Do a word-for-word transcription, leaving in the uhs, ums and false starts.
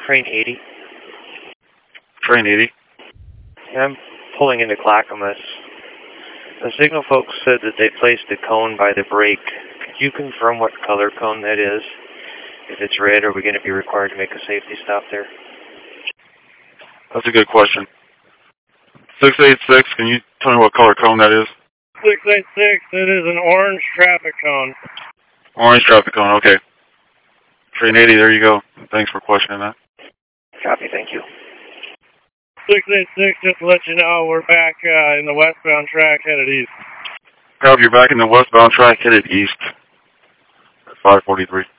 Train eighty. Train eighty. Yeah, I'm pulling into Clackamas. The signal folks said that they placed a cone by the brake. Could you confirm what color cone that is? If it's red, are we going to be required to make a safety stop there? That's a good question. six eight six, can you tell me what color cone that is? six eight six, it is an orange traffic cone. Orange traffic cone, okay. Train eighty, there you go. Thanks for questioning that. Copy, thank you. six eight six, just to let you know, we're back uh, in the westbound track headed east. Copy, you're back in the westbound track headed east at five forty-three.